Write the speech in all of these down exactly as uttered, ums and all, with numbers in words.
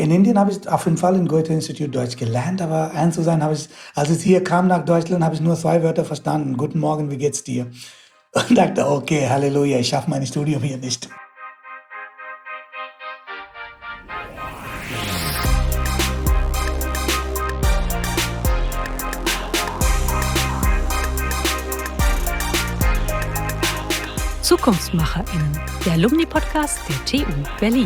in Indien habe ich auf jeden Fall im Goethe-Institut Deutsch gelernt, aber ehrlich zu sein, habe ich, als ich hier kam nach Deutschland, habe ich nur zwei Wörter verstanden. Guten Morgen, wie geht's dir? Und dachte, okay, Halleluja, ich schaffe mein Studium hier nicht. ZukunftsmacherInnen, der Alumni-Podcast der T U Berlin.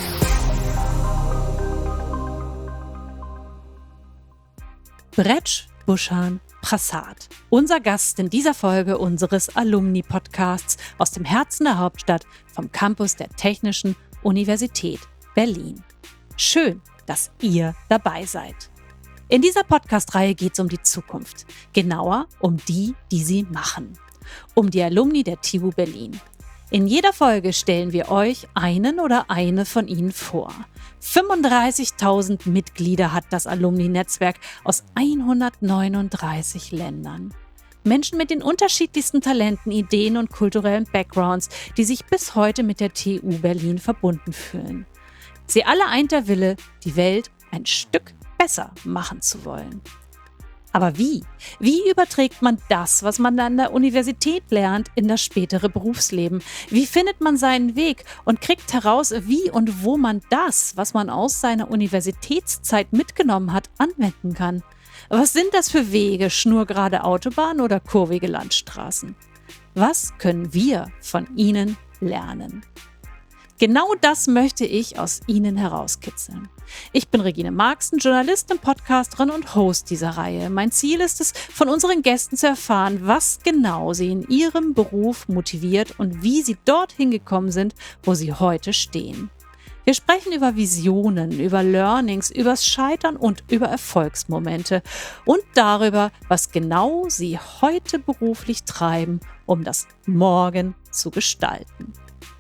Brec Bhushan Prasad, unser Gast in dieser Folge unseres Alumni-Podcasts aus dem Herzen der Hauptstadt vom Campus der Technischen Universität Berlin. Schön, dass ihr dabei seid. In dieser Podcast-Reihe geht es um die Zukunft, genauer um die, die sie machen. Um die Alumni der T U Berlin. In jeder Folge stellen wir euch einen oder eine von ihnen vor. fünfunddreißigtausend Mitglieder hat das Alumni-Netzwerk aus hundertneununddreißig Ländern. Menschen mit den unterschiedlichsten Talenten, Ideen und kulturellen Backgrounds, die sich bis heute mit der T U Berlin verbunden fühlen. Sie alle eint der Wille, die Welt ein Stück besser machen zu wollen. Aber wie? Wie überträgt man das, was man an der Universität lernt, in das spätere Berufsleben? Wie findet man seinen Weg und kriegt heraus, wie und wo man das, was man aus seiner Universitätszeit mitgenommen hat, anwenden kann? Was sind das für Wege, schnurgerade Autobahnen oder kurvige Landstraßen? Was können wir von ihnen lernen? Genau das möchte ich aus Ihnen herauskitzeln. Ich bin Regine Marxen, Journalistin, Podcasterin und Host dieser Reihe. Mein Ziel ist es, von unseren Gästen zu erfahren, was genau sie in ihrem Beruf motiviert und wie sie dorthin gekommen sind, wo sie heute stehen. Wir sprechen über Visionen, über Learnings, übers Scheitern und über Erfolgsmomente und darüber, was genau sie heute beruflich treiben, um das Morgen zu gestalten.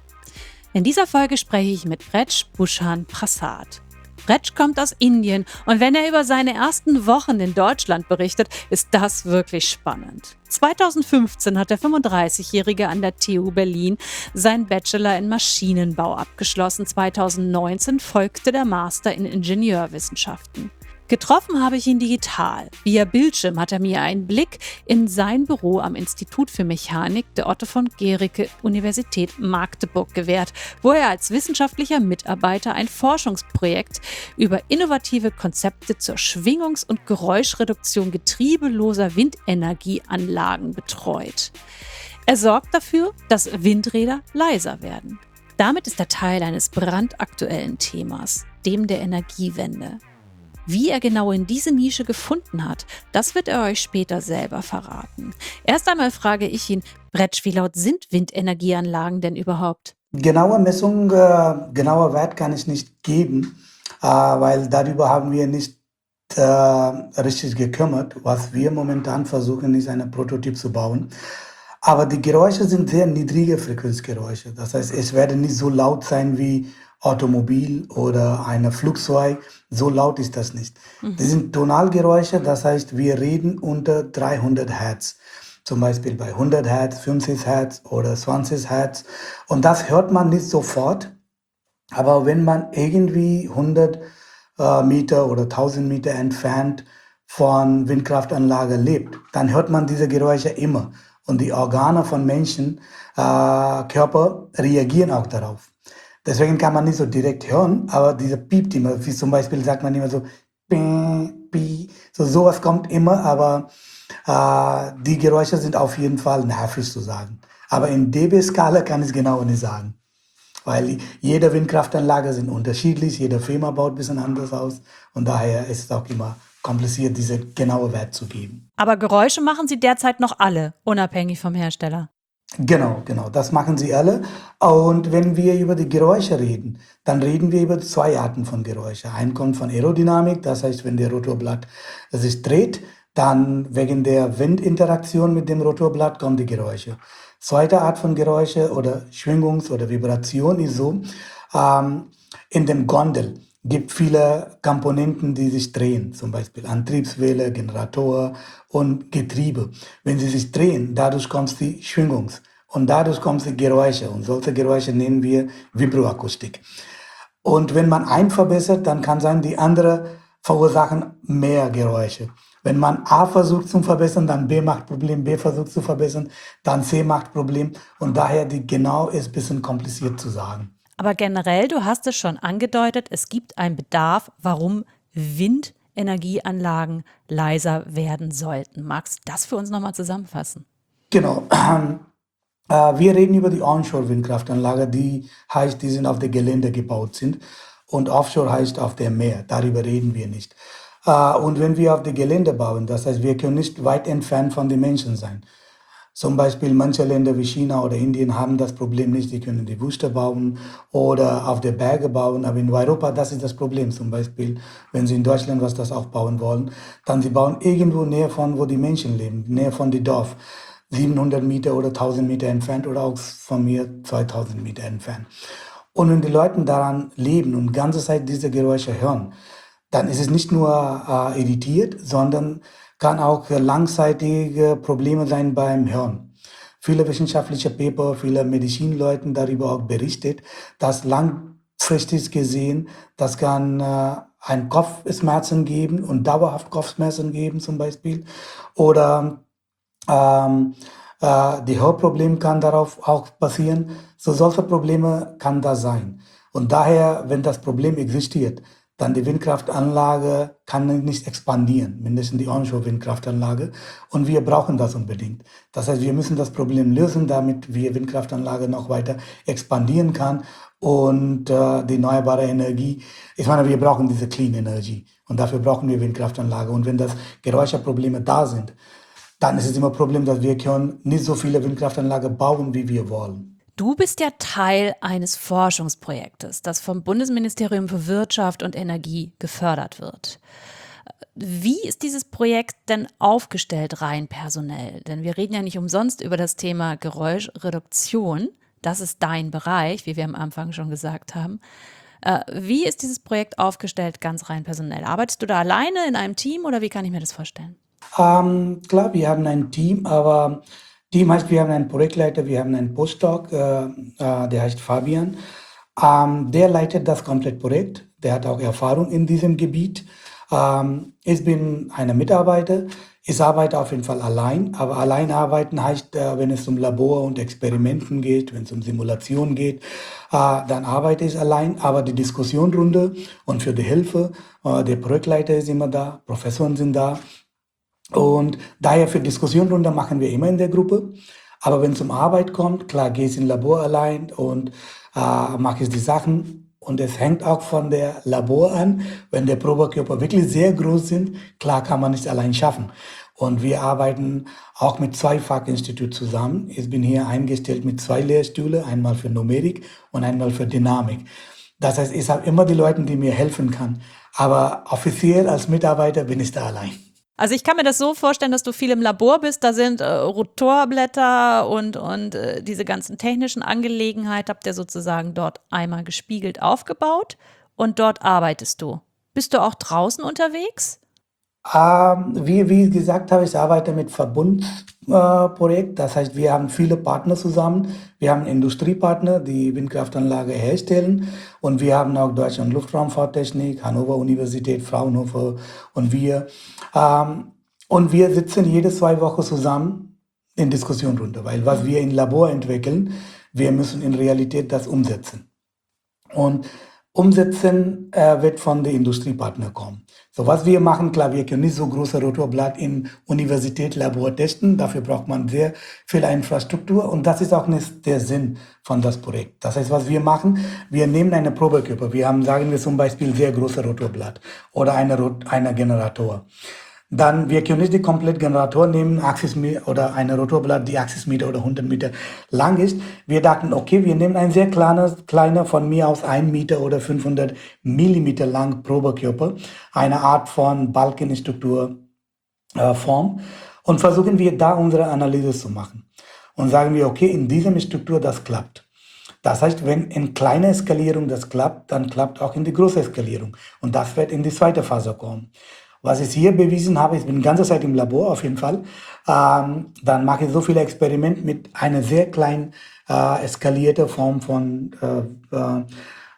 In dieser Folge spreche ich mit Brec Bhushan Prasad. Brec kommt aus Indien und wenn er über seine ersten Wochen in Deutschland berichtet, ist das wirklich spannend. zweitausendfünfzehn hat der fünfunddreißigjährige an der T U Berlin seinen Bachelor in Maschinenbau abgeschlossen. zweitausendneunzehn folgte der Master in Ingenieurwissenschaften. Getroffen habe ich ihn digital. Via Bildschirm hat er mir einen Blick in sein Büro am Institut für Mechanik der Otto von Guericke Universität Magdeburg gewährt, wo er als wissenschaftlicher Mitarbeiter ein Forschungsprojekt über innovative Konzepte zur Schwingungs- und Geräuschreduktion getriebeloser Windenergieanlagen betreut. Er sorgt dafür, dass Windräder leiser werden. Damit ist er Teil eines brandaktuellen Themas, dem der Energiewende. Wie er genau in diese Nische gefunden hat, das wird er euch später selber verraten. Erst einmal frage ich ihn, Brec, wie laut sind Windenergieanlagen denn überhaupt? Genaue Messung, äh, genauer Wert kann ich nicht geben, äh, weil darüber haben wir nicht äh, richtig gekümmert. Was wir momentan versuchen, ist einen Prototyp zu bauen. Aber die Geräusche sind sehr niedrige Frequenzgeräusche. Das heißt, es werden nicht so laut sein wie Automobil oder ein Flugzeug. So laut ist das nicht. Mhm. Das sind Tonalgeräusche, das heißt, wir reden unter dreihundert Hertz. Zum Beispiel bei hundert Hertz, fünfzig Hertz oder zwanzig Hertz. Und das hört man nicht sofort. Aber wenn man irgendwie hundert äh, Meter oder tausend Meter entfernt von Windkraftanlage lebt, dann hört man diese Geräusche immer. Und die Organe von Menschen, äh, Körper reagieren auch darauf. Deswegen kann man nicht so direkt hören, aber dieser piept immer, wie zum Beispiel sagt man immer so, pi, pi, so sowas kommt immer, aber äh, die Geräusche sind auf jeden Fall nervig zu sagen. Aber in dB-Skala kann ich es genau nicht sagen, weil jede Windkraftanlage sind unterschiedlich, jede Firma baut ein bisschen anders aus und daher ist es auch immer kompliziert, diese genaue Wert zu geben. Aber Geräusche machen Sie derzeit noch alle, unabhängig vom Hersteller? Genau, genau, das machen sie alle. Und wenn wir über die Geräusche reden, dann reden wir über zwei Arten von Geräuschen. Ein kommt von Aerodynamik, das heißt, wenn der Rotorblatt sich dreht, dann wegen der Windinteraktion mit dem Rotorblatt kommen die Geräusche. Zweite Art von Geräusche oder Schwingungs- oder Vibration ist so, ähm, in dem Gondel gibt viele Komponenten, die sich drehen, zum Beispiel Antriebswelle, Generator und Getriebe. Wenn sie sich drehen, dadurch kommt die Schwingungs- und dadurch kommen die Geräusche und solche Geräusche nennen wir Vibroakustik. Und wenn man einen verbessert, dann kann sein, die andere verursachen mehr Geräusche. Wenn man A versucht zu verbessern, dann B macht Problem, B versucht zu verbessern, dann C macht Problem. Und daher die genau ist ein bisschen kompliziert zu sagen. Aber generell, du hast es schon angedeutet, es gibt einen Bedarf, warum Windenergieanlagen leiser werden sollten. Magst du das für uns nochmal zusammenfassen? Genau. Äh, wir reden über die Onshore-Windkraftanlage, die heißt, die sind auf dem Gelände gebaut sind. Und Offshore heißt auf dem Meer. Darüber reden wir nicht. Äh, und wenn wir auf dem Gelände bauen, das heißt, wir können nicht weit entfernt von den Menschen sein. Zum Beispiel manche Länder wie China oder Indien haben das Problem nicht. Die können die Wüste bauen oder auf der Berge bauen. Aber in Europa, das ist das Problem. Zum Beispiel, wenn Sie in Deutschland was das auch bauen wollen, dann Sie bauen irgendwo näher von, wo die Menschen leben, näher von dem Dorf. siebenhundert Meter oder tausend Meter entfernt oder auch von mir zweitausend Meter entfernt. Und wenn die Leute daran leben und die ganze Zeit diese Geräusche hören, dann ist es nicht nur äh, irritiert, sondern kann auch äh, langzeitige Probleme sein beim Hören. Viele wissenschaftliche Paper, viele Medizinleute darüber auch berichtet, dass langfristig gesehen, das kann äh, ein Kopfschmerzen geben und dauerhaft Kopfschmerzen geben zum Beispiel oder ähm, äh, die Hörproblem kann darauf auch passieren. So solche Probleme kann da sein. Und daher, wenn das Problem existiert, dann die Windkraftanlage kann nicht expandieren, mindestens die Onshore-Windkraftanlage. Und wir brauchen das unbedingt. Das heißt, wir müssen das Problem lösen, damit wir Windkraftanlage noch weiter expandieren kann. Und äh, die erneuerbare Energie, ich meine, wir brauchen diese Clean Energy. Und dafür brauchen wir Windkraftanlage. Und wenn das Geräuscheprobleme da sind, dann ist es immer ein Problem, dass wir können nicht so viele Windkraftanlagen bauen, wie wir wollen. Du bist ja Teil eines Forschungsprojektes, das vom Bundesministerium für Wirtschaft und Energie gefördert wird. Wie ist dieses Projekt denn aufgestellt rein personell? Denn wir reden ja nicht umsonst über das Thema Geräuschreduktion. Das ist dein Bereich, wie wir am Anfang schon gesagt haben. Wie ist dieses Projekt aufgestellt ganz rein personell? Arbeitest du da alleine in einem Team oder wie kann ich mir das vorstellen? Ähm, klar, wir haben ein Team, aber Team heißt, wir haben einen Projektleiter, wir haben einen Postdoc, äh, äh, der heißt Fabian. Ähm, der leitet das komplette Projekt, der hat auch Erfahrung in diesem Gebiet. Ähm, ich bin ein Mitarbeiter, ich arbeite auf jeden Fall allein, aber allein arbeiten heißt, äh, wenn es um Labor und Experimenten geht, wenn es um Simulation geht, äh, dann arbeite ich allein, aber die Diskussionrunde und für die Hilfe, äh, der Projektleiter ist immer da, Professoren sind da. Und daher für Diskussionsrunde machen wir immer in der Gruppe. Aber wenn es um Arbeit kommt, klar, gehe ich ins Labor allein und äh, mache ich die Sachen. Und es hängt auch von der Labor an. Wenn der Probekörper wirklich sehr groß sind, klar kann man nicht allein schaffen. Und wir arbeiten auch mit zwei Fachinstituten zusammen. Ich bin hier eingestellt mit zwei Lehrstühlen, einmal für Numerik und einmal für Dynamik. Das heißt, ich habe immer die Leute, die mir helfen können. Aber offiziell als Mitarbeiter bin ich da allein. Also ich kann mir das so vorstellen, dass du viel im Labor bist, da sind äh, Rotorblätter und, und äh, diese ganzen technischen Angelegenheiten habt ihr sozusagen dort einmal gespiegelt aufgebaut und dort arbeitest du. Bist du auch draußen unterwegs? Ähm, wie, wie ich gesagt habe, ich arbeite mit Verbundprojekt. Äh, das heißt, wir haben viele Partner zusammen. Wir haben Industriepartner, die Windkraftanlage herstellen. Und wir haben auch Deutschland Luftraumfahrttechnik, Hannover Universität, Fraunhofer und wir. Ähm, und wir sitzen jede zwei Wochen zusammen in Diskussionsrunde, weil was wir im Labor entwickeln, wir müssen in Realität das umsetzen. Und umsetzen äh, wird von den Industriepartnern kommen. So, was wir machen, klar, wir können nicht so große Rotorblatt in Universitätslabor testen. Dafür braucht man sehr viel Infrastruktur und das ist auch nicht der Sinn von das Projekt. Das heißt, was wir machen, wir nehmen eine Probekörper. Wir haben, sagen wir zum Beispiel, sehr große Rotorblatt oder eine, Rot eine Generator. Dann, wir können nicht die komplette Generator nehmen, Axis oder eine Rotorblatt, die achtzig Meter oder hundert Meter lang ist. Wir dachten, okay, wir nehmen ein sehr kleines, kleiner, von mir aus ein Meter oder fünfhundert Millimeter lang Probekörper, eine Art von Balkenstruktur äh, Form und versuchen wir da unsere Analyse zu machen. Und sagen wir, okay, in dieser Struktur das klappt. Das heißt, wenn in kleiner Skalierung das klappt, dann klappt auch in die große Skalierung. Und das wird in die zweite Phase kommen. Was ich hier bewiesen habe, ich bin die ganze Zeit im Labor auf jeden Fall, ähm, dann mache ich so viele Experimente mit einer sehr kleinen äh, eskalierten Form von äh, äh,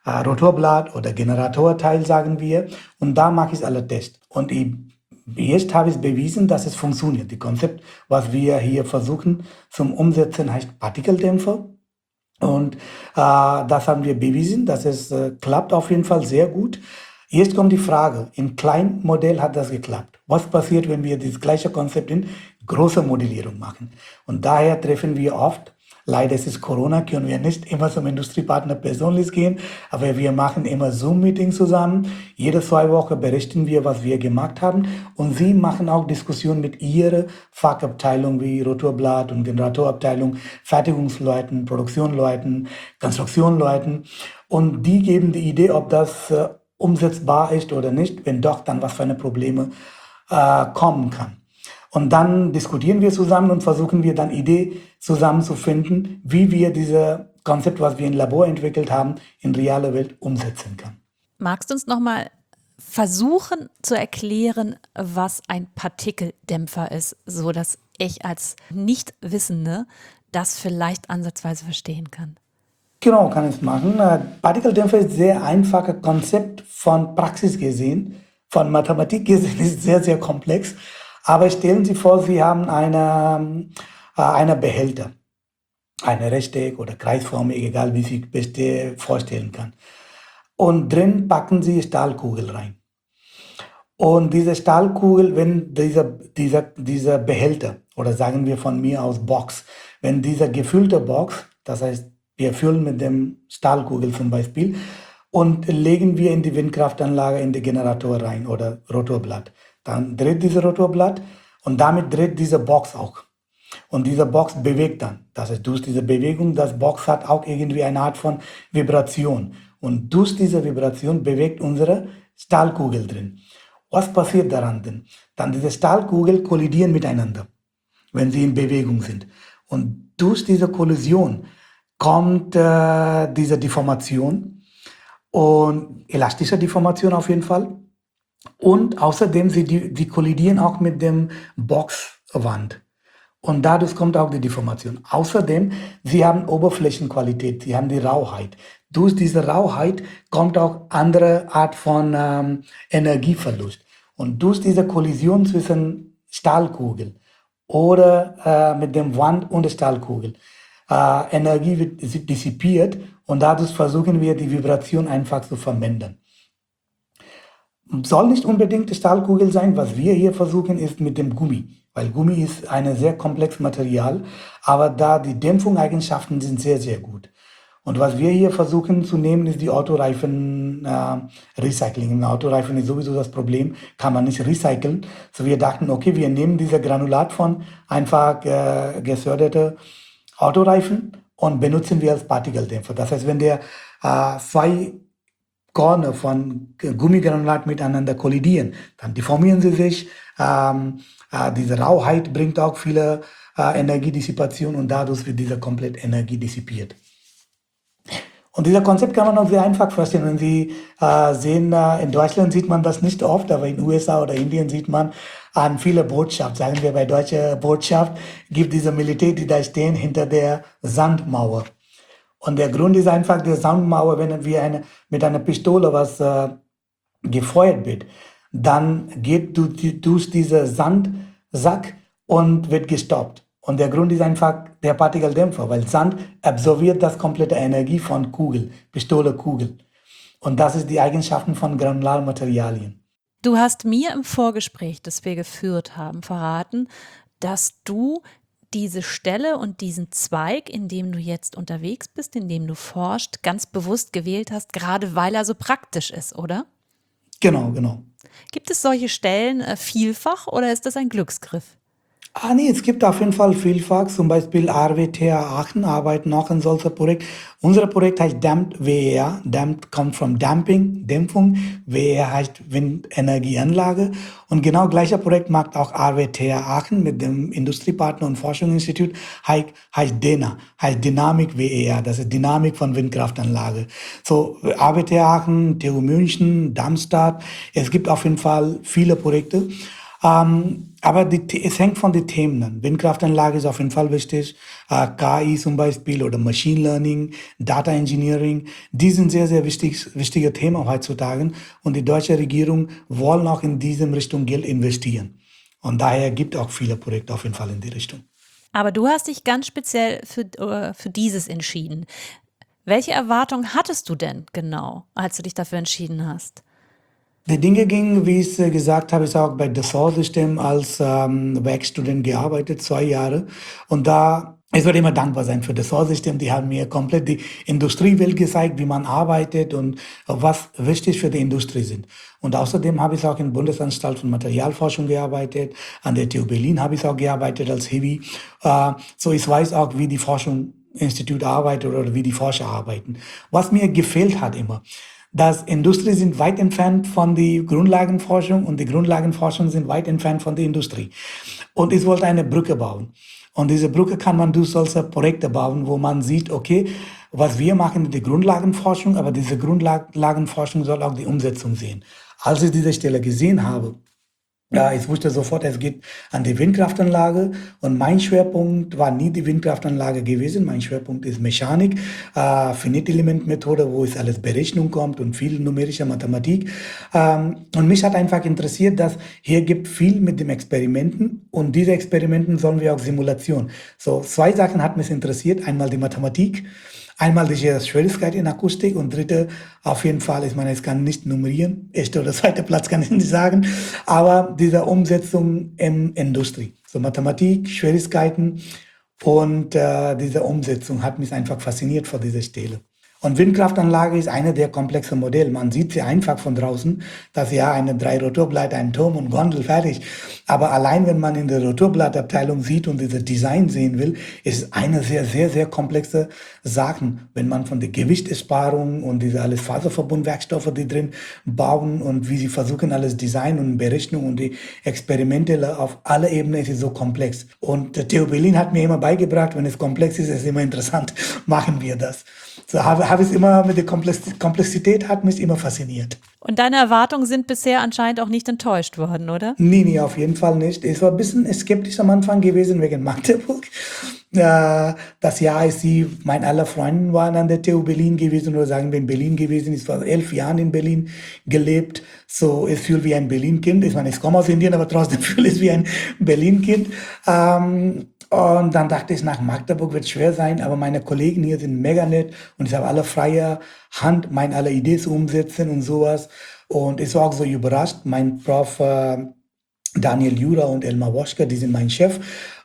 äh, Rotorblatt oder Generatorteil, sagen wir. Und da mache ich alle Tests. Und ich, jetzt habe ich bewiesen, dass es funktioniert. Das Konzept, was wir hier versuchen zum Umsetzen, heißt Partikeldämpfer. Und äh, das haben wir bewiesen, dass es äh, klappt auf jeden Fall sehr gut. Jetzt kommt die Frage, im kleinen Modell hat das geklappt. Was passiert, wenn wir das gleiche Konzept in großer Modellierung machen? Und daher treffen wir oft, leider ist es Corona, können wir nicht immer zum Industriepartner persönlich gehen, aber wir machen immer Zoom-Meetings zusammen. Jede zwei Wochen berichten wir, was wir gemacht haben. Und sie machen auch Diskussionen mit ihrer Fachabteilung wie Rotorblatt und Generatorabteilung, Fertigungsleuten, Produktionsleuten, Konstruktionsleuten. Und die geben die Idee, ob das äh, umsetzbar ist oder nicht, wenn doch, dann was für eine Probleme äh, kommen kann. Und dann diskutieren wir zusammen und versuchen wir dann Ideen zusammenzufinden, wie wir dieses Konzept, was wir im Labor entwickelt haben, in realer Welt umsetzen können. Magst du uns nochmal versuchen zu erklären, was ein Partikeldämpfer ist, so dass ich als Nichtwissende das vielleicht ansatzweise verstehen kann? Genau, kann ich machen. Äh, Partikeldämpfer ist ein sehr einfaches Konzept von Praxis gesehen, von Mathematik gesehen ist sehr, sehr komplex. Aber stellen Sie vor, Sie haben eine, äh, eine Behälter, eine Rechteck oder kreisförmig, egal wie Sie es vorstellen kann. Und drin packen Sie Stahlkugel rein. Und diese Stahlkugel, wenn dieser, dieser, dieser Behälter, oder sagen wir von mir aus Box, wenn dieser gefüllte Box, das heißt, wir füllen mit dem Stahlkugel zum Beispiel und legen wir in die Windkraftanlage in den Generator rein oder Rotorblatt. Dann dreht dieser Rotorblatt und damit dreht diese Box auch. Und diese Box bewegt dann. Das heißt, durch diese Bewegung, das Box hat auch irgendwie eine Art von Vibration. Und durch diese Vibration bewegt unsere Stahlkugel drin. Was passiert daran denn? Dann diese Stahlkugel kollidieren miteinander, wenn sie in Bewegung sind. Und durch diese Kollision kommt äh, diese Deformation und elastische Deformation auf jeden Fall. Und außerdem, sie die, die kollidieren auch mit dem Boxwand. Und dadurch kommt auch die Deformation. Außerdem, sie haben Oberflächenqualität, sie haben die Rauheit. Durch diese Rauheit kommt auch andere Art von ähm, Energieverlust. Und durch diese Kollision zwischen Stahlkugel oder äh, mit dem Wand und der Stahlkugel, äh, Energie wird dissipiert und dadurch versuchen wir, die Vibration einfach zu vermindern. Soll nicht unbedingt die Stahlkugel sein, was wir hier versuchen, ist mit dem Gummi. Weil Gummi ist ein sehr komplexes Material, aber da die Dämpfungseigenschaften sind sehr, sehr gut. Und was wir hier versuchen zu nehmen, ist die Autoreifen äh, Recycling. Im Autoreifen ist sowieso das Problem, kann man nicht recyceln. So wir dachten, okay, wir nehmen diese Granulat von einfach äh, gesörderte Autoreifen und benutzen wir als Partikeldämpfer. Das heißt, wenn der äh, zwei Korne von Gummigranulat miteinander kollidieren, dann deformieren sie sich. Ähm, äh, diese Rauheit bringt auch viele äh, Energiedissipation und dadurch wird diese komplett Energie dissipiert. Und dieses Konzept kann man auch sehr einfach verstehen. Wenn Sie äh, sehen, äh, in Deutschland sieht man das nicht oft, aber in U S A oder Indien sieht man an viele Botschaften, sagen wir bei deutscher Botschaft, gibt diese Militär, die da stehen hinter der Sandmauer. Und der Grund ist einfach, der Sandmauer, wenn wir eine, mit einer Pistole was äh, gefeuert wird, dann geht durch, durch diesen Sandsack und wird gestoppt. Und der Grund ist einfach der Partikeldämpfer, weil Sand absorbiert das komplette Energie von Kugel, Pistole, Kugel. Und das ist die Eigenschaften von Granularmaterialien. Du hast mir im Vorgespräch, das wir geführt haben, verraten, dass du diese Stelle und diesen Zweig, in dem du jetzt unterwegs bist, in dem du forschst, ganz bewusst gewählt hast, gerade weil er so praktisch ist, oder? Genau, genau. Gibt es solche Stellen äh, vielfach oder ist das ein Glücksgriff? Ah, nee, es gibt auf jeden Fall vielfach, zum Beispiel R W T H Aachen arbeiten auch in solchen Projekt. Unser Projekt heißt Damped W E R. Damped kommt von Damping, Dämpfung. W E R heißt Windenergieanlage. Und genau gleicher Projekt macht auch R W T H Aachen mit dem Industriepartner und Forschungsinstitut, heißt, heißt D E N A, heißt Dynamik W E R. Das ist Dynamik von Windkraftanlage. So, R W T H Aachen, T U München, Darmstadt. Es gibt auf jeden Fall viele Projekte. Ähm, aber die, The- es hängt von den Themen an. Windkraftanlage ist auf jeden Fall wichtig. Äh, K I zum Beispiel oder Machine Learning, Data Engineering, die sind sehr, sehr wichtig, wichtige Themen heutzutage. Und die deutsche Regierung will auch in diesem Richtung Geld investieren. Und daher gibt auch viele Projekte auf jeden Fall in die Richtung. Aber du hast dich ganz speziell für, äh, für dieses entschieden. Welche Erwartungen hattest du denn genau, als du dich dafür entschieden hast? Die Dinge gingen, wie ich äh, gesagt habe, ich habe auch bei Dassault System als ähm, Werkstudent gearbeitet, zwei Jahre. Und da, ich werde immer dankbar sein für Dassault System. Die haben mir komplett die Industriewelt gezeigt, wie man arbeitet und was wichtig für die Industrie sind. Und außerdem habe ich auch in der Bundesanstalt für Materialforschung gearbeitet. An der T U Berlin habe ich auch gearbeitet als Hiwi. Äh, so ich weiß auch, wie die Forschung Institut arbeitet oder wie die Forscher arbeiten. Was mir gefehlt hat immer, dass Industrie sind weit entfernt von der Grundlagenforschung und die Grundlagenforschung sind weit entfernt von der Industrie. Und ich wollte eine Brücke bauen. Und diese Brücke kann man durch solche Projekte bauen, wo man sieht, okay, was wir machen, ist die Grundlagenforschung, aber diese Grundlagenforschung soll auch die Umsetzung sehen. Als ich diese Stelle gesehen habe, ja, ich wusste sofort, es geht an die Windkraftanlage und mein Schwerpunkt war nie die Windkraftanlage gewesen. Mein Schwerpunkt ist Mechanik, äh, Finite-Element-Methode, wo es alles Berechnung kommt und viel numerische Mathematik. Ähm, und mich hat einfach interessiert, dass hier gibt viel mit den Experimenten und diese Experimenten sollen wir auch Simulation. So zwei Sachen hat mich interessiert. Einmal die Mathematik. Einmal die Schwierigkeit in Akustik und dritte auf jeden Fall, ich meine, ich kann nicht nummerieren, erster oder zweiter Platz kann ich nicht sagen, aber diese Umsetzung in Industrie, so Mathematik, Schwierigkeiten und äh, diese Umsetzung hat mich einfach fasziniert vor dieser Stelle. Und Windkraftanlage ist eine der komplexen Modelle. Man sieht sie einfach von draußen, dass ja eine drei Rotorblatt, ein Turm und Gondel fertig. Aber allein wenn man in der Rotorblattabteilung sieht und diese Design sehen will, ist es eine sehr, sehr, sehr komplexe Sachen. Wenn man von der Gewichtsesparung und diese alles Faserverbundwerkstoffe, die drin bauen und wie sie versuchen alles Design und Berechnung und die Experimente auf alle Ebenen ist es so komplex. Und der Theo Berlin hat mir immer beigebracht, wenn es komplex ist, ist es immer interessant, machen wir das. So habe, habe ich es immer mit der Komplex- Komplexität hat mich immer fasziniert. Und deine Erwartungen sind bisher anscheinend auch nicht enttäuscht worden, oder? Nee, nee, auf jeden Fall nicht. Ich war ein bisschen skeptisch am Anfang gewesen wegen Magdeburg. Äh, das Jahr, als sie, meine alle Freunde waren an der T U Berlin gewesen oder sagen wir in Berlin gewesen. Ich war elf Jahre in Berlin gelebt. So, ich fühle wie ein Berlin-Kind. Ich meine, ich komme aus Indien, aber trotzdem fühle ich wie ein Berlin-Kind. Ähm, Und dann dachte ich, nach Magdeburg wird es schwer sein, aber meine Kollegen hier sind mega nett und ich habe alle freie Hand, meine alle Ideen zu umsetzen und sowas. Und ich war auch so überrascht. Mein Prof äh, Daniel Jura und Elmar Woschka, die sind mein Chef.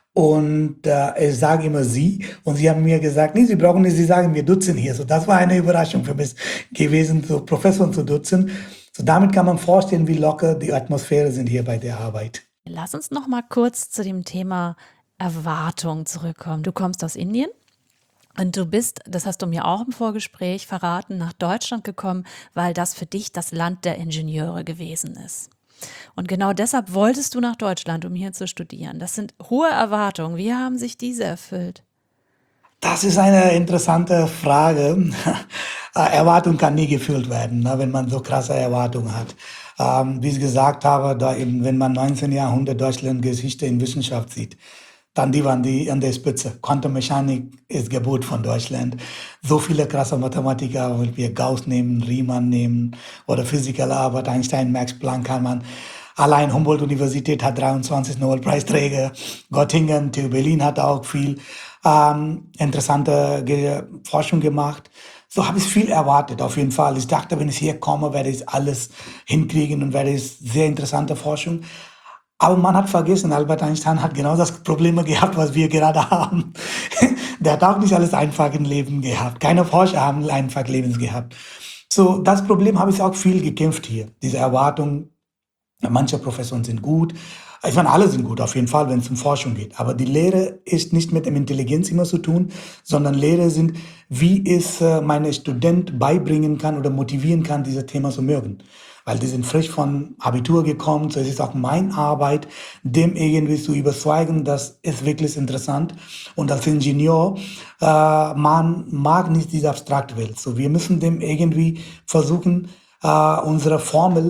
Und äh, ich sage immer sie. Und sie haben mir gesagt, nee, sie brauchen nicht, sie sagen, wir duzen hier. So, das war eine Überraschung für mich gewesen, so Professoren zu duzen. So, damit kann man vorstellen, wie locker die Atmosphäre sind hier bei der Arbeit. Lass uns noch mal kurz zu dem Thema Erwartung zurückkommen. Du kommst aus Indien und du bist, das hast du mir auch im Vorgespräch verraten, nach Deutschland gekommen, weil das für dich das Land der Ingenieure gewesen ist. Und genau deshalb wolltest du nach Deutschland, um hier zu studieren. Das sind hohe Erwartungen. Wie haben sich diese erfüllt? Das ist eine interessante Frage. Erwartung kann nie gefüllt werden, ne, wenn man so krasse Erwartungen hat. Ähm, wie ich gesagt habe, da eben, wenn man neunzehnten Jahrhundert Deutschland Geschichte in Wissenschaft sieht, dann die waren die an der Spitze. Quantenmechanik ist Geburt von Deutschland. So viele krasse Mathematiker, wie wir Gauss nehmen, Riemann nehmen oder Physiker, Albert Einstein, Max Planck kann man. Allein Humboldt-Universität hat dreiundzwanzig Nobelpreisträger. Göttingen, T U Berlin hat auch viel ähm, interessante Ge- Forschung gemacht. So habe ich viel erwartet, auf jeden Fall. Ich dachte, wenn ich hier komme, werde ich alles hinkriegen und werde ich sehr interessante Forschung. Aber man hat vergessen, Albert Einstein hat genau das Problem gehabt, was wir gerade haben. Der hat auch nicht alles einfach im Leben gehabt. Keine Forscher haben einfach Leben gehabt. So, das Problem habe ich auch viel gekämpft hier. Diese Erwartung, manche Professoren sind gut. Ich meine, alle sind gut, auf jeden Fall, wenn es um Forschung geht. Aber die Lehre ist nicht mit der Intelligenz immer zu tun, sondern Lehre sind, wie ich äh, meine Studenten beibringen kann oder motivieren kann, dieses Thema zu mögen. Weil die sind frisch von Abitur gekommen, so es ist auch meine Arbeit, dem irgendwie zu überzeugen, das ist wirklich interessant. Und als Ingenieur, äh, man mag nicht diese abstrakte Welt. So, wir müssen dem irgendwie versuchen, äh, unsere Formel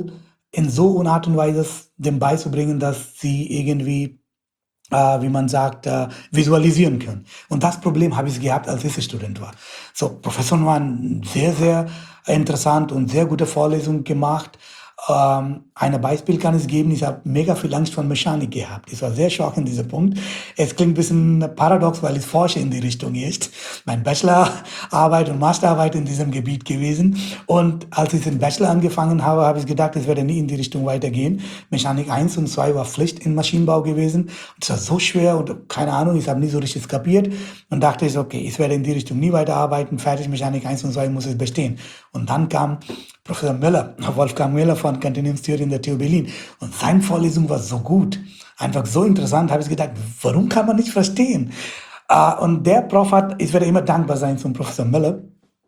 in so einer Art und Weise dem beizubringen, dass sie irgendwie, äh, wie man sagt, äh, visualisieren können. Und das Problem habe ich gehabt, als ich Student war. So, Professoren waren sehr, sehr interessant und sehr gute Vorlesungen gemacht. Ähm, ein Beispiel kann es geben, ich habe mega viel Angst vor Mechanik gehabt. Ich war sehr schockend, dieser Punkt. Es klingt ein bisschen paradox, weil ich forsche in die Richtung jetzt. Mein Bachelorarbeit und Masterarbeit in diesem Gebiet gewesen. Und als ich den Bachelor angefangen habe, habe ich gedacht, es werde nie in die Richtung weitergehen. Mechanik eins und zwei war Pflicht im Maschinenbau gewesen. Und es war so schwer und keine Ahnung, ich habe nie so richtig kapiert. Und dachte ich, okay, ich werde in die Richtung nie weiterarbeiten. Fertig, Mechanik eins und zwei muss es bestehen. Und dann kam Professor Müller, Wolfgang Müller von Continuumstheorie in der T U Berlin. Und seine Vorlesung war so gut, einfach so interessant, habe ich gedacht, warum kann man nicht verstehen? Äh, und der Prof hat, ich werde immer dankbar sein zum Professor Müller,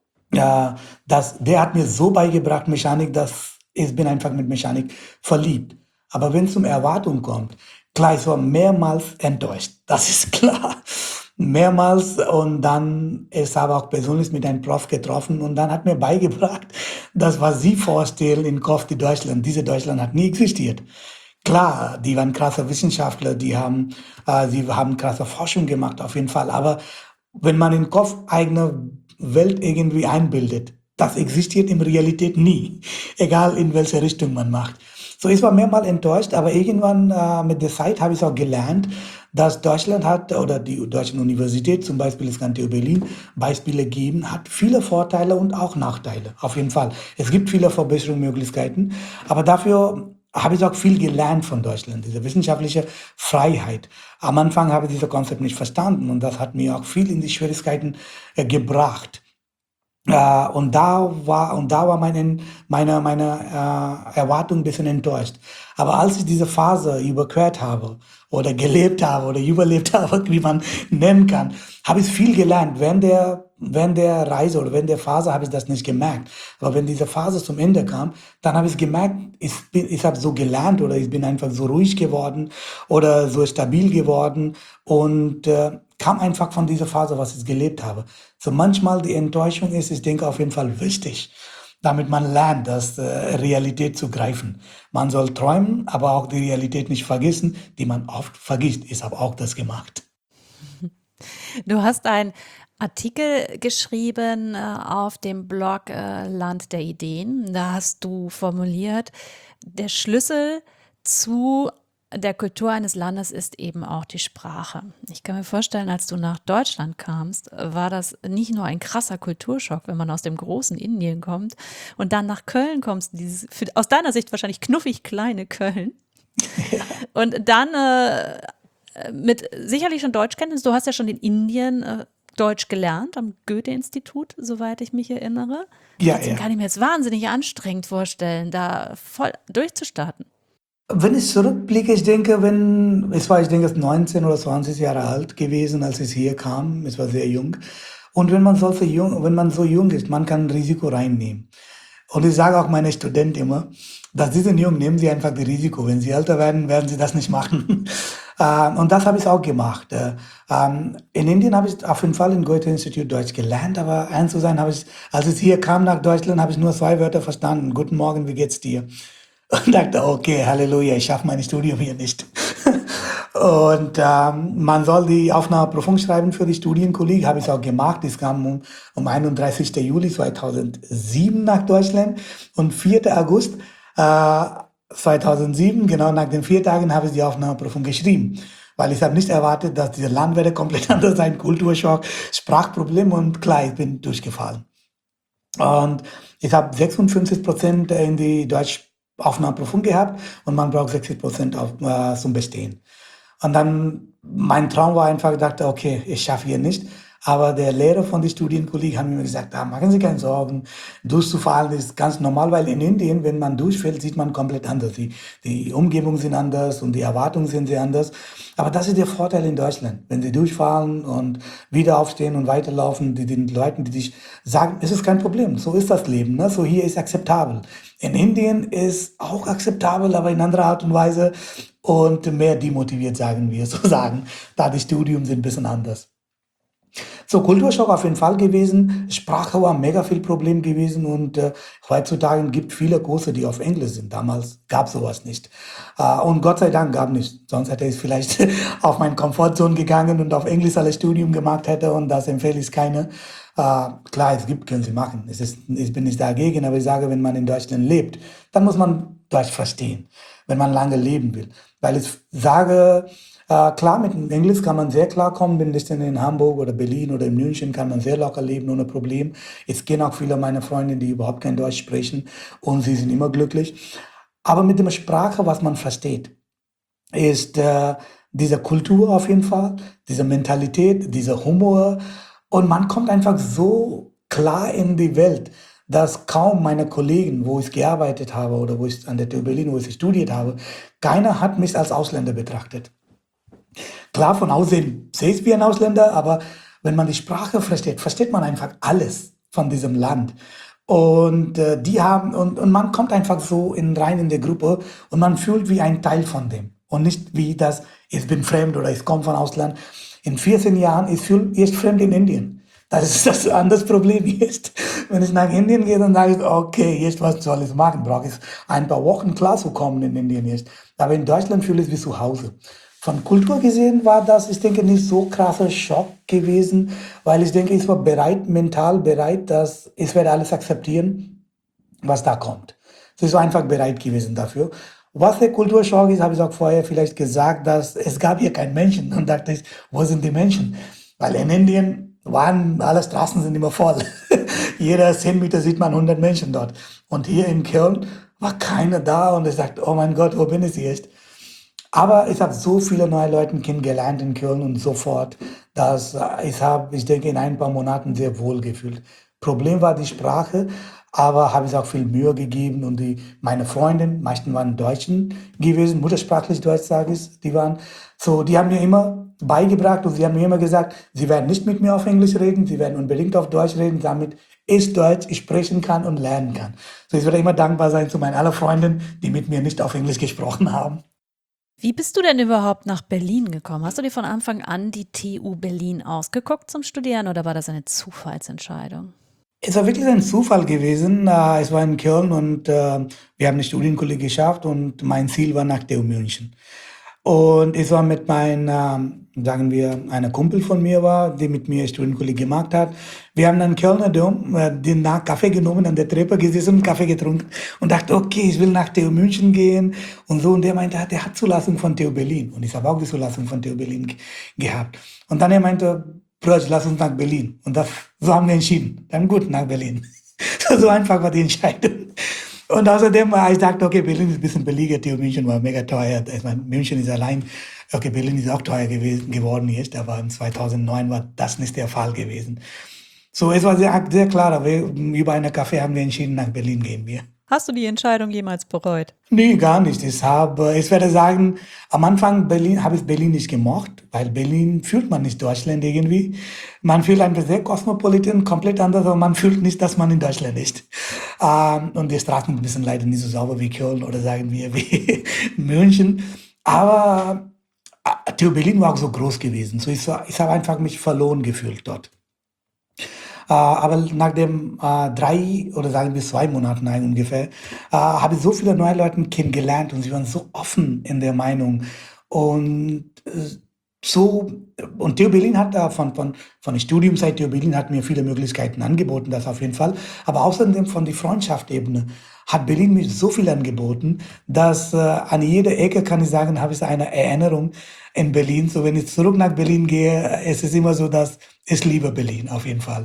äh, dass der hat mir so beigebracht, Mechanik, dass ich bin einfach mit Mechanik verliebt. Aber wenn es um Erwartung kommt, klar, ich war mehrmals enttäuscht, das ist klar. Mehrmals und dann ist aber auch persönlich mit einem Prof getroffen und dann hat mir beigebracht, das, was Sie vorstellen in Kopf die Deutschland, diese Deutschland hat nie existiert. Klar, die waren krasse Wissenschaftler, die haben, äh, sie haben krasse Forschung gemacht, auf jeden Fall. Aber wenn man im Kopf eigene Welt irgendwie einbildet, das existiert in Realität nie, egal in welche Richtung man macht. So, ich war mehrmals enttäuscht, aber irgendwann äh, mit der Zeit habe ich auch gelernt, dass Deutschland hat, oder die Deutsche Universität, zum Beispiel das T U Berlin, Beispiele geben, hat viele Vorteile und auch Nachteile, auf jeden Fall. Es gibt viele Verbesserungsmöglichkeiten, aber dafür habe ich auch viel gelernt von Deutschland, diese wissenschaftliche Freiheit. Am Anfang habe ich dieses Konzept nicht verstanden und das hat mir auch viel in die Schwierigkeiten äh, gebracht. Äh, und da war, und da war meine, meine, meine äh, Erwartung ein bisschen enttäuscht. Aber als ich diese Phase überquert habe oder gelebt habe oder überlebt habe, wie man nennen kann, habe ich viel gelernt. Während der, während der Reise oder während der Phase habe ich das nicht gemerkt. Aber wenn diese Phase zum Ende kam, dann habe ich gemerkt, ich, bin, ich habe so gelernt oder ich bin einfach so ruhig geworden oder so stabil geworden und äh, kam einfach von dieser Phase, was ich gelebt habe. So manchmal die Enttäuschung ist, ich denke, auf jeden Fall wichtig, damit man lernt, das äh, Realität zu greifen. Man soll träumen, aber auch die Realität nicht vergessen, die man oft vergisst. Ich habe auch das gemacht. Du hast einen Artikel geschrieben äh, auf dem Blog äh, Land der Ideen. Da hast du formuliert, der Schlüssel zu der Kultur eines Landes ist eben auch die Sprache. Ich kann mir vorstellen, als du nach Deutschland kamst, war das nicht nur ein krasser Kulturschock, wenn man aus dem großen Indien kommt und dann nach Köln kommst, dieses für, aus deiner Sicht wahrscheinlich knuffig kleine Köln. Ja. Und dann äh, mit sicherlich schon Deutschkenntnis, du hast ja schon in Indien äh, Deutsch gelernt am Goethe-Institut, soweit ich mich erinnere. Ja, Deswegen ja. kann ich mir jetzt wahnsinnig anstrengend vorstellen, da voll durchzustarten. Wenn ich zurückblicke, ich denke, wenn, es war, ich denke, es neunzehn oder zwanzig Jahre alt gewesen, als ich hier kam. Ich war sehr jung. Und wenn man so jung, wenn man so jung ist, man kann ein Risiko reinnehmen. Und ich sage auch meinen Studenten immer, dass diese Jungen nehmen sie einfach das Risiko. Wenn sie älter werden, werden sie das nicht machen. Und das habe ich auch gemacht. In Indien habe ich auf jeden Fall im Goethe-Institut Deutsch gelernt, aber eins zu sein, habe ich, als ich hier kam nach Deutschland, habe ich nur zwei Wörter verstanden. Guten Morgen, wie geht's dir? Und dachte, okay, Halleluja, ich schaffe mein Studium hier nicht. Und ähm, man soll die Aufnahmeprüfung schreiben für die Studienkollegen, habe ich auch gemacht. Ich kam um, um einunddreißigsten Juli zweitausendsieben nach Deutschland und vierten August äh, zweitausendsieben, genau nach den vier Tagen, habe ich die Aufnahmeprüfung geschrieben. Weil ich habe nicht erwartet, dass dieses Land werde komplett anders sein, Kulturschock, Sprachproblem und klar, ich bin durchgefallen. Und ich habe sechsundfünfzig Prozent in die Deutsch Aufnahmeprüfung gehabt und man braucht sechzig Prozent auf, äh, zum Bestehen. Und dann, mein Traum war einfach, ich dachte, okay, ich schaffe hier nicht. Aber der Lehrer von den Studienkollegen haben mir gesagt, ah, machen Sie keine Sorgen, durchzufallen ist ganz normal, weil in Indien, wenn man durchfällt, sieht man komplett anders. Die, die Umgebungen sind anders und die Erwartungen sind sehr anders. Aber das ist der Vorteil in Deutschland. Wenn Sie durchfallen und wieder aufstehen und weiterlaufen, die, den Leuten, die dich sagen, es ist kein Problem, so ist das Leben, ne? So hier ist akzeptabel. In Indien ist auch akzeptabel, aber in anderer Art und Weise und mehr demotiviert, sagen wir so sagen, da die Studien sind ein bisschen anders. So, Kulturschock auf jeden Fall gewesen. Sprache war mega viel Problem gewesen und äh, heutzutage gibt viele Kurse, die auf Englisch sind. Damals gab sowas nicht. Äh, und Gott sei Dank gab nicht. Sonst hätte ich vielleicht auf meine Komfortzone gegangen und auf Englisch alles Studium gemacht hätte und das empfehle ich keiner. Äh, klar, es gibt, können Sie machen. Es ist, ich bin nicht dagegen, aber ich sage, wenn man in Deutschland lebt, dann muss man Deutsch verstehen, wenn man lange leben will. Weil ich sage, äh, klar, mit dem Englisch kann man sehr klar kommen. Wenn ich in Hamburg oder Berlin oder in München kann man sehr locker leben, ohne Problem. Es gehen auch viele meiner Freunde, die überhaupt kein Deutsch sprechen und sie sind immer glücklich. Aber mit der Sprache, was man versteht, ist äh, diese Kultur auf jeden Fall, diese Mentalität, dieser Humor. Und man kommt einfach so klar in die Welt, dass kaum meine Kollegen, wo ich gearbeitet habe oder wo ich an der T U Berlin, wo ich studiert habe, keiner hat mich als Ausländer betrachtet. Klar, von außen sehe ich wie ein Ausländer, aber wenn man die Sprache versteht, versteht man einfach alles von diesem Land. Und äh, die haben, und, und man kommt einfach so in, rein in die Gruppe und man fühlt wie ein Teil von dem. Und nicht wie das, ich bin fremd oder ich komme von Ausland. In vierzehn Jahren, ich fühle erst fremd in Indien. Das ist das andere Problem jetzt. Wenn ich nach Indien gehe, dann sage ich, okay, jetzt was soll ich machen? Brauche ich ein paar Wochen klarzukommen in Indien jetzt. Aber in Deutschland fühle ich mich wie zu Hause. Von Kultur gesehen war das, ich denke, nicht so krasser Schock gewesen, weil ich denke, ich war bereit, mental bereit, dass ich werde alles akzeptieren, was da kommt. So, ich war einfach bereit gewesen dafür. Was der Kulturschock ist, habe ich auch vorher vielleicht gesagt, dass es gab hier keinen Menschen. Und dachte ich, wo sind die Menschen? Weil in Indien waren, alle Straßen sind immer voll. Jeder zehn Meter sieht man hundert Menschen dort. Und hier in Köln war keiner da und ich dachte, oh mein Gott, wo bin ich jetzt? Aber ich habe so viele neue Leute kennengelernt in Köln und sofort, dass ich habe, ich denke, in ein paar Monaten sehr wohl gefühlt. Problem war die Sprache, aber habe ich auch viel Mühe gegeben und die, meine Freundin, meisten waren Deutschen gewesen, muttersprachlich Deutsch sage ich, die waren so, die haben mir immer beigebracht und sie haben mir immer gesagt, sie werden nicht mit mir auf Englisch reden, sie werden unbedingt auf Deutsch reden, damit ich Deutsch sprechen kann und lernen kann. So, ich werde immer dankbar sein zu meinen aller Freunden, die mit mir nicht auf Englisch gesprochen haben. Wie bist du denn überhaupt nach Berlin gekommen? Hast du dir von Anfang an die T U Berlin ausgeguckt zum Studieren oder war das eine Zufallsentscheidung? Es war wirklich ein Zufall gewesen. Äh, Es war in Köln und äh, wir haben eine Studienkolleg geschafft und mein Ziel war nach T U München. Und ich war mit meinem, ähm, sagen wir, einer Kumpel von mir war, die mit mir Studienkolleg gemacht hat. Wir haben einen Kölner Dom, äh, den nach Kaffee genommen, an der Treppe gesessen und Kaffee getrunken und dachte, okay, ich will nach T U München gehen und so. Und der meinte, der hat Zulassung von T U Berlin. Und ich habe auch die Zulassung von T U Berlin ge- gehabt. Und dann er meinte, Bruder, lass uns nach Berlin. Und das, so haben wir entschieden. Dann gut, nach Berlin. So einfach war die Entscheidung. Und außerdem, äh, ich dachte, okay, Berlin ist ein bisschen billiger, T U München war mega teuer. Ich meine, München ist allein, okay, Berlin ist auch teuer gewesen, geworden jetzt, aber in zweitausendneun war das nicht der Fall gewesen. So, es war sehr, sehr klar, aber über einen Kaffee haben wir entschieden, nach Berlin gehen wir. Hast du die Entscheidung jemals bereut? Nee, gar nicht. Ich habe, ich werde sagen, am Anfang Berlin, habe ich Berlin nicht gemocht, weil Berlin fühlt man nicht Deutschland irgendwie. Man fühlt einfach sehr kosmopolitan, komplett anders, aber man fühlt nicht, dass man in Deutschland ist. Ähm, und die Straßen sind ein bisschen leider nicht so sauber wie Köln oder sagen wir wie München. Aber äh, T U Berlin war auch so groß gewesen. So ich, war- ich habe einfach mich verloren gefühlt dort. Äh, aber nach dem äh, drei oder sagen wir zwei Monaten ein ungefähr, äh, habe ich so viele neue Leute kennengelernt und sie waren so offen in der Meinung. Und äh, so, und T U Berlin hat da von, von, von der Studiumzeit, T U Berlin hat mir viele Möglichkeiten angeboten, das auf jeden Fall. Aber außerdem von der Freundschaftsebene hat Berlin mir so viel angeboten, dass äh, an jeder Ecke, kann ich sagen, habe ich eine Erinnerung in Berlin. So, wenn ich zurück nach Berlin gehe, es ist immer so, dass ich liebe Berlin auf jeden Fall.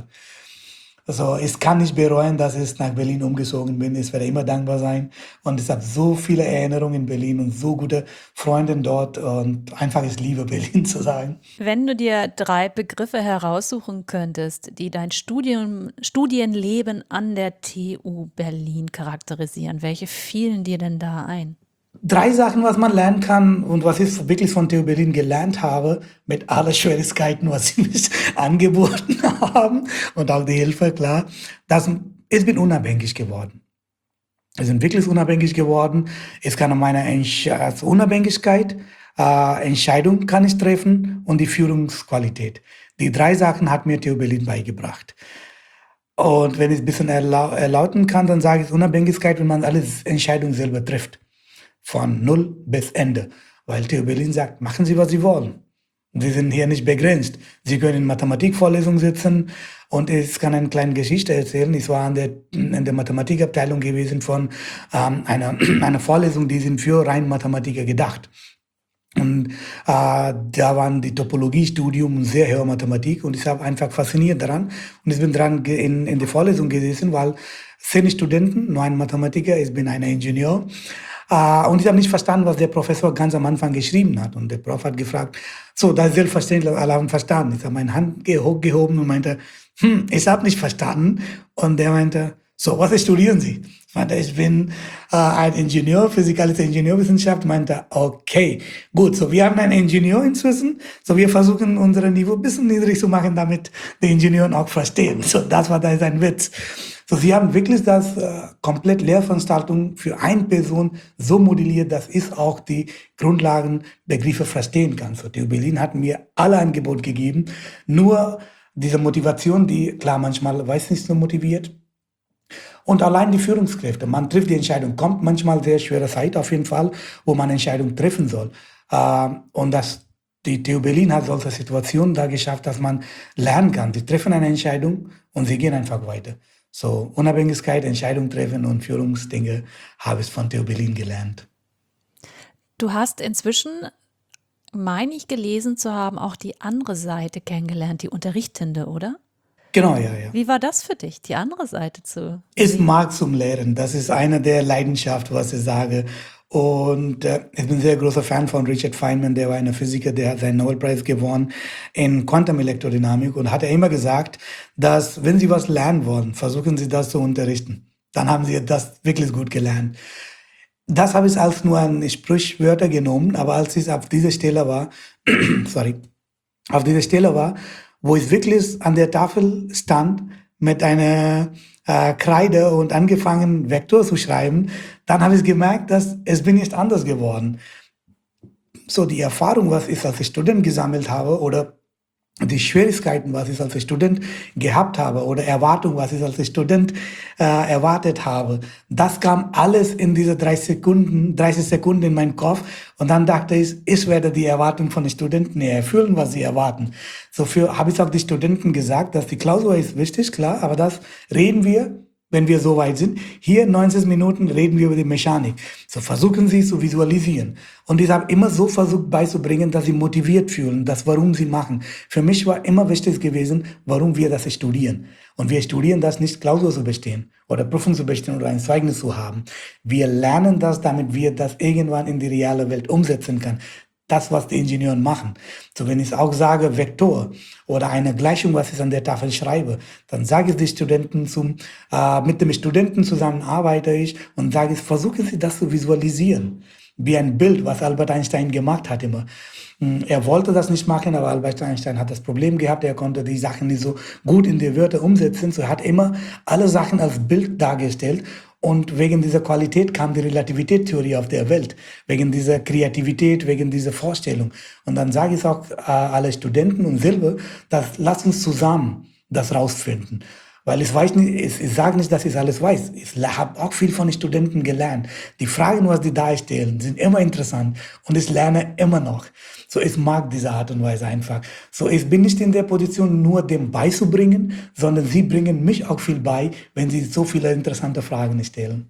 Also ich kann nicht bereuen, dass ich nach Berlin umgezogen bin. Ich werde immer dankbar sein. Und ich habe so viele Erinnerungen in Berlin und so gute Freunde dort. Und einfach, ich liebe Berlin zu sagen. Wenn du dir drei Begriffe heraussuchen könntest, die dein Studium, Studienleben an der T U Berlin charakterisieren, welche fielen dir denn da ein? Drei Sachen, was man lernen kann und was ich wirklich von T U Berlin gelernt habe, mit aller Schwierigkeiten, was sie mich angeboten haben und auch die Hilfe, klar, dass ich bin unabhängig geworden. Wir sind wirklich unabhängig geworden. Ich kann meine Entsch also Unabhängigkeit, äh, Entscheidung kann ich treffen und die Führungsqualität. Die drei Sachen hat mir Theo Berlin beigebracht. Und wenn ich es ein bisschen erlau erläutern kann, dann sage ich Unabhängigkeit, wenn man alle Entscheidungen selber trifft. Von Null bis Ende. Weil Theo Berlin sagt, machen Sie, was Sie wollen. Sie sind hier nicht begrenzt. Sie können in Mathematikvorlesungen sitzen und ich kann eine kleine Geschichte erzählen. Ich war in der, in der Mathematikabteilung gewesen von ähm, einer, einer Vorlesung, die sind für rein Mathematiker gedacht. Und äh, da waren die Topologiestudium und sehr hohe Mathematik und ich habe einfach fasziniert daran und ich bin dran in, in der Vorlesung gesessen, weil zehn Studenten, nur ein Mathematiker, ich bin ein Ingenieur. Uh, und ich habe nicht verstanden, was der Professor ganz am Anfang geschrieben hat. Und der Prof hat gefragt, so, das ist selbstverständlich, alle haben verstanden. Ich habe meine Hand hochgehoben und meinte, hm, ich habe nicht verstanden. Und der meinte, so, was studieren Sie? Ich meinte, ich bin äh, ein Ingenieur, physikalische Ingenieurwissenschaft. Ich meinte, okay, gut, so, wir haben einen Ingenieur inzwischen. So, wir versuchen, unser Niveau ein bisschen niedrig zu machen, damit die Ingenieure auch verstehen. So, das war da sein Witz. So, sie haben wirklich das äh, komplett Lehrveranstaltung für eine Person so modelliert, dass ich auch die Grundlagenbegriffe verstehen kann. So, Theo Berlin hat mir alle Angebot gegeben, nur diese Motivation, die klar manchmal weiß nicht so motiviert. Und allein die Führungskräfte, man trifft die Entscheidung, kommt manchmal sehr schwere Zeit auf jeden Fall, wo man Entscheidungen treffen soll. Äh, und das Die Theo Berlin hat solche Situationen da geschafft, dass man lernen kann. Sie treffen eine Entscheidung und sie gehen einfach weiter. So, Unabhängigkeit, Entscheidung treffen und Führungsdinge habe ich von Theo Berlin gelernt. Du hast inzwischen, meine ich gelesen zu haben, auch die andere Seite kennengelernt, die Unterrichtende, oder? Genau, ja, ja. Wie war das für dich, die andere Seite zu Ich sehen? mag zum Lehren. Das ist eine der Leidenschaften, was ich sage. Und äh, ich bin ein sehr großer Fan von Richard Feynman, der war ein Physiker, der hat seinen Nobelpreis gewonnen in Quantenelektrodynamik und hat er immer gesagt, dass wenn Sie was lernen wollen, versuchen Sie das zu unterrichten. Dann haben Sie das wirklich gut gelernt. Das habe ich als nur ein Sprichwörter genommen, aber als ich auf dieser Stelle war, sorry, auf dieser Stelle war, wo ich wirklich an der Tafel stand mit einer äh, Kreide und angefangen Vektor zu schreiben, dann habe ich gemerkt, dass es bin nicht anders geworden. So die Erfahrung, was ich als Student gesammelt habe oder die Schwierigkeiten, was ich als Student gehabt habe oder Erwartungen, was ich als Student äh, erwartet habe, das kam alles in diese dreißig Sekunden, dreißig Sekunden in meinen Kopf und dann dachte ich, ich werde die Erwartungen von den Studenten erfüllen, was sie erwarten. So für habe ich auch die Studenten gesagt, dass die Klausur ist wichtig, klar, aber das reden wir, wenn wir so weit sind. Hier neunzig Minuten reden wir über die Mechanik. So versuchen Sie es zu visualisieren. Und ich habe immer so versucht beizubringen, dass Sie motiviert fühlen, das warum Sie machen. Für mich war immer wichtig gewesen, warum wir das studieren. Und wir studieren das nicht, Klausur zu bestehen oder Prüfung zu bestehen oder ein Zeugnis zu haben. Wir lernen das, damit wir das irgendwann in die reale Welt umsetzen können. Das, was die Ingenieure machen. So, wenn ich auch sage Vektor oder eine Gleichung, was ich an der Tafel schreibe, dann sage ich die Studenten zum, äh, mit dem Studenten zusammen arbeite ich und sage ich, versuchen Sie das zu visualisieren. Wie ein Bild, was Albert Einstein gemacht hat immer. Er wollte das nicht machen, aber Albert Einstein hat das Problem gehabt, er konnte die Sachen nicht so gut in die Wörter umsetzen. So er hat immer alle Sachen als Bild dargestellt. Und wegen dieser Qualität kam die Relativitätstheorie auf der Welt, wegen dieser Kreativität, wegen dieser Vorstellung. Und dann sage ich auch äh, alle Studenten und selber, dass lasst uns zusammen das rausfinden. Weil ich weiß nicht, ich, ich sage nicht, dass ich alles weiß. Ich habe auch viel von den Studenten gelernt. Die Fragen, was die darstellen, sind immer interessant und ich lerne immer noch. So, ich mag diese Art und Weise einfach. So, ich bin nicht in der Position, nur dem beizubringen, sondern sie bringen mich auch viel bei, wenn sie so viele interessante Fragen stellen.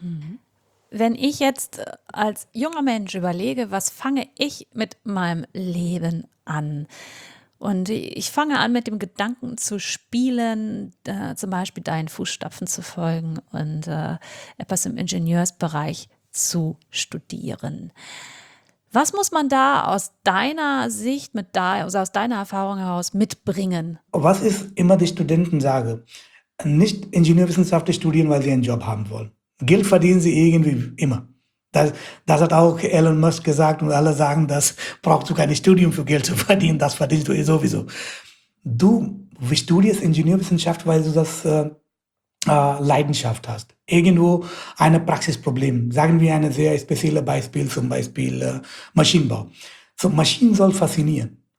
Wenn ich jetzt als junger Mensch überlege, was fange ich mit meinem Leben an? Und ich fange an, mit dem Gedanken zu spielen, äh, zum Beispiel deinen Fußstapfen zu folgen und äh, etwas im Ingenieursbereich zu studieren. Was muss man da aus deiner Sicht, mit da, also aus deiner Erfahrung heraus mitbringen? Was ich immer den Studenten sage, nicht Ingenieurwissenschaft studieren, weil sie einen Job haben wollen. Geld verdienen sie irgendwie immer. Das, das hat auch Elon Musk gesagt und alle sagen, das brauchst du kein Studium für Geld zu verdienen, das verdienst du eh sowieso. Du studierst Ingenieurwissenschaft, weil du das äh, äh, Leidenschaft hast. Irgendwo ein Praxisproblem. Sagen wir ein sehr spezielles Beispiel, zum Beispiel äh, Maschinenbau. So, Maschinen soll faszinieren.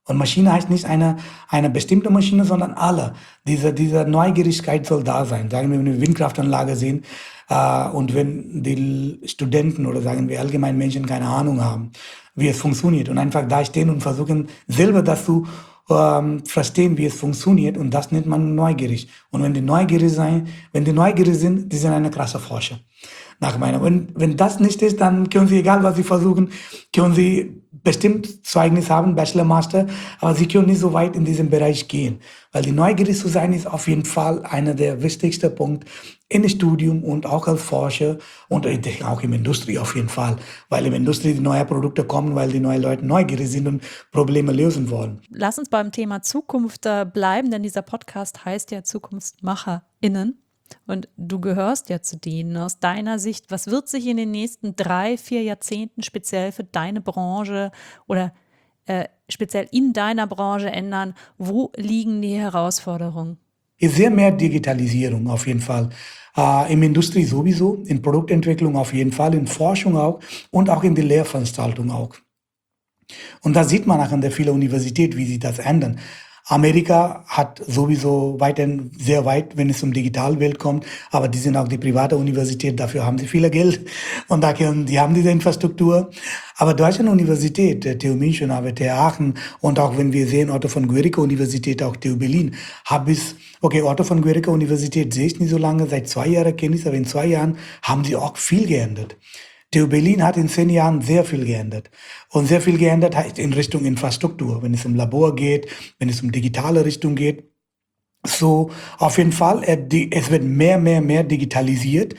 Und Maschine heißt nicht eine, eine bestimmte Maschine, sondern alle. Diese, diese Neugierigkeit soll da sein. Sagen wir, wenn wir eine Windkraftanlage sehen äh, und wenn die Studenten oder sagen wir allgemein Menschen keine Ahnung haben, wie es funktioniert und einfach da stehen und versuchen selber das zu ähm, verstehen, wie es funktioniert, und das nennt man neugierig. Und wenn die neugierig sein, wenn die neugierig sind, die sind eine krasse Forscher. Nach meiner. Und wenn das nicht ist, dann können sie, egal was sie versuchen, können sie bestimmt Zeugnis haben, Bachelor, Master, aber sie können nicht so weit in diesem Bereich gehen. Weil die neugierig zu sein ist auf jeden Fall einer der wichtigsten Punkte im Studium und auch als Forscher und ich denke auch in der Industrie auf jeden Fall. Weil in der Industrie die neuen Produkte kommen, weil die neuen Leute neugierig sind und Probleme lösen wollen. Lass uns beim Thema Zukunft äh, bleiben, denn dieser Podcast heißt ja ZukunftsmacherInnen. Und du gehörst ja zu denen. Aus deiner Sicht, was wird sich in den nächsten drei, vier Jahrzehnten speziell für deine Branche oder äh, speziell in deiner Branche ändern? Wo liegen die Herausforderungen? Ich sehe mehr Digitalisierung auf jeden Fall. Äh, in der Industrie sowieso, in Produktentwicklung auf jeden Fall, in Forschung auch und auch in der Lehrveranstaltung auch. Und da sieht man auch an der vielen Universität, wie sie das ändern. Amerika hat sowieso weiterhin sehr weit, wenn es um Digitalwelt kommt, aber die sind auch die private Universität, dafür haben sie viel Geld und da können, die haben diese Infrastruktur. Aber Deutschland Universität, T U München, aber T U Aachen und auch wenn wir sehen, Otto von Guericke Universität, auch T U Berlin, habe ich, okay, Otto von Guericke Universität sehe ich nicht so lange, seit zwei Jahren kenne ich es, aber in zwei Jahren haben sie auch viel geändert. T U Berlin hat in zehn Jahren sehr viel geändert. Und sehr viel geändert heißt in Richtung Infrastruktur, wenn es um Labor geht, wenn es um digitale Richtung geht. So, auf jeden Fall, es wird mehr, mehr, mehr digitalisiert.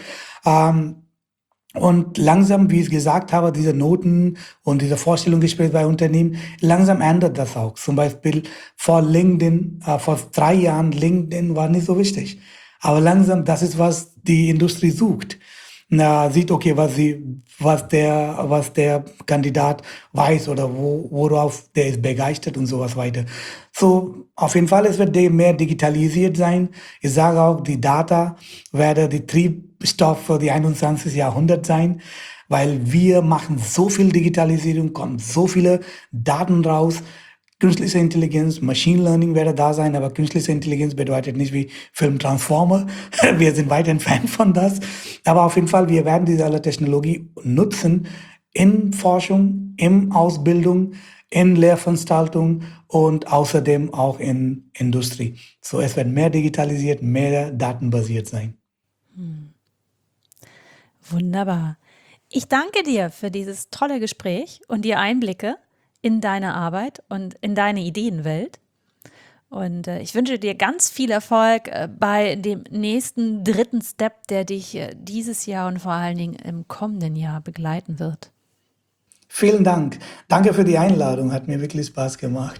Und langsam, wie ich gesagt habe, diese Noten und diese Vorstellungsgespräche bei Unternehmen, langsam ändert das auch. Zum Beispiel vor LinkedIn, vor drei Jahren, LinkedIn war nicht so wichtig. Aber langsam, das ist, was die Industrie sucht. Na, sieht, okay, was sie, was der, was der Kandidat weiß oder wo, worauf der ist begeistert und sowas weiter. So, auf jeden Fall, es wird mehr digitalisiert sein. Ich sage auch, die Data werde die Triebstoff für die einundzwanzigste Jahrhundert sein, weil wir machen so viel Digitalisierung, kommen so viele Daten raus. Künstliche Intelligenz, Machine Learning werde da sein, aber künstliche Intelligenz bedeutet nicht wie Film Transformer. Wir sind weit entfernt von das. Aber auf jeden Fall, wir werden diese alle Technologie nutzen in Forschung, in Ausbildung, in Lehrveranstaltungen und außerdem auch in Industrie. So, es wird mehr digitalisiert, mehr datenbasiert sein. Hm. Wunderbar. Ich danke dir für dieses tolle Gespräch und die Einblicke in deine Arbeit und in deine Ideenwelt. Und äh, ich wünsche dir ganz viel Erfolg äh, bei dem nächsten dritten Step, der dich äh, dieses Jahr und vor allen Dingen im kommenden Jahr begleiten wird. Vielen Dank. Danke für die Einladung. Hat mir wirklich Spaß gemacht.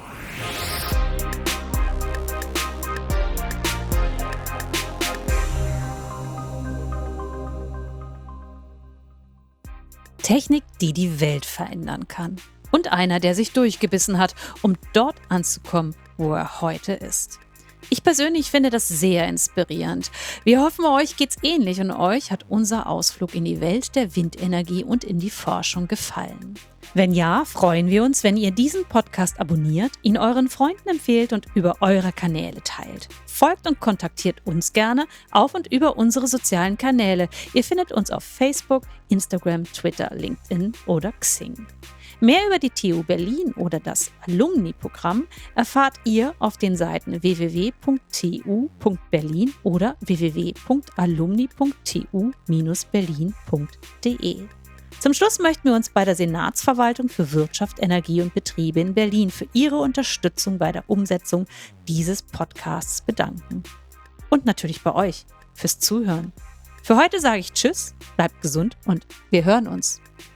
Technik, die die Welt verändern kann. Und einer, der sich durchgebissen hat, um dort anzukommen, wo er heute ist. Ich persönlich finde das sehr inspirierend. Wir hoffen, euch geht's ähnlich und euch hat unser Ausflug in die Welt der Windenergie und in die Forschung gefallen. Wenn ja, freuen wir uns, wenn ihr diesen Podcast abonniert, ihn euren Freunden empfehlt und über eure Kanäle teilt. Folgt und kontaktiert uns gerne auf und über unsere sozialen Kanäle. Ihr findet uns auf Facebook, Instagram, Twitter, LinkedIn oder Xing. Mehr über die T U Berlin oder das Alumni-Programm erfahrt ihr auf den Seiten w w w punkt t u punkt berlin oder w w w punkt alumni punkt t u bindestrich berlin punkt d e. Zum Schluss möchten wir uns bei der Senatsverwaltung für Wirtschaft, Energie und Betriebe in Berlin für ihre Unterstützung bei der Umsetzung dieses Podcasts bedanken. Und natürlich bei euch fürs Zuhören. Für heute sage ich Tschüss, bleibt gesund und wir hören uns.